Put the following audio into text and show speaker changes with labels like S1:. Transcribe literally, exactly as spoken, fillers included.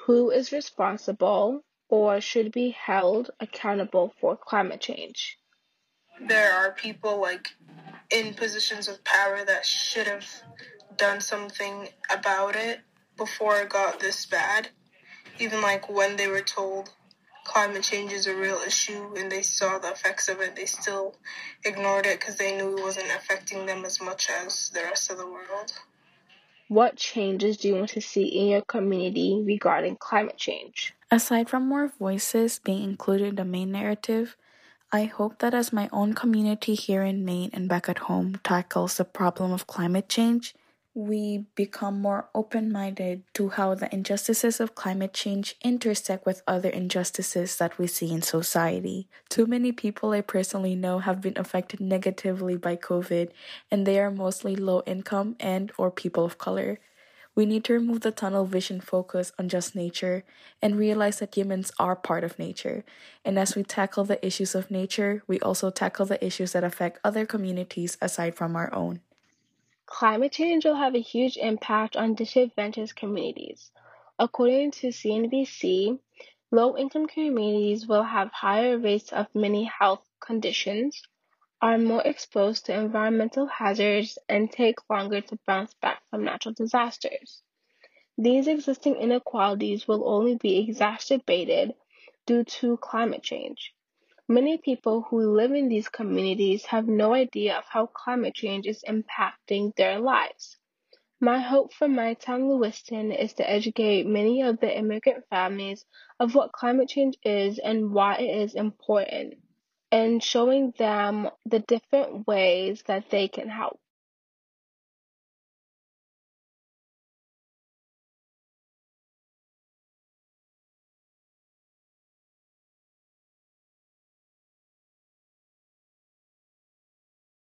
S1: Who is responsible or should be held accountable for climate change?
S2: There are people like in positions of power that should have done something about it before it got this bad. Even like when they were told climate change is a real issue and they saw the effects of it, they still ignored it because they knew it wasn't affecting them as much as the rest of the world.
S1: What changes do you want to see in your community regarding climate change?
S3: Aside from more voices being included in the main narrative, I hope that as my own community here in Maine and back at home tackles the problem of climate change, we become more open-minded to how the injustices of climate change intersect with other injustices that we see in society. Too many people I personally know have been affected negatively by COVID, and they are mostly low income and or people of color. We need to remove the tunnel vision focus on just nature and realize that humans are part of nature. And as we tackle the issues of nature, we also tackle the issues that affect other communities aside from our own.
S1: Climate change will have a huge impact on disadvantaged communities. According to C N B C, low-income communities will have higher rates of many health conditions, are more exposed to environmental hazards, and take longer to bounce back from natural disasters. These existing inequalities will only be exacerbated due to climate change. Many people who live in these communities have no idea of how climate change is impacting their lives. My hope for my town, Lewiston, is to educate many of the immigrant families of what climate change is and why it is important, and showing them the different ways that they can help.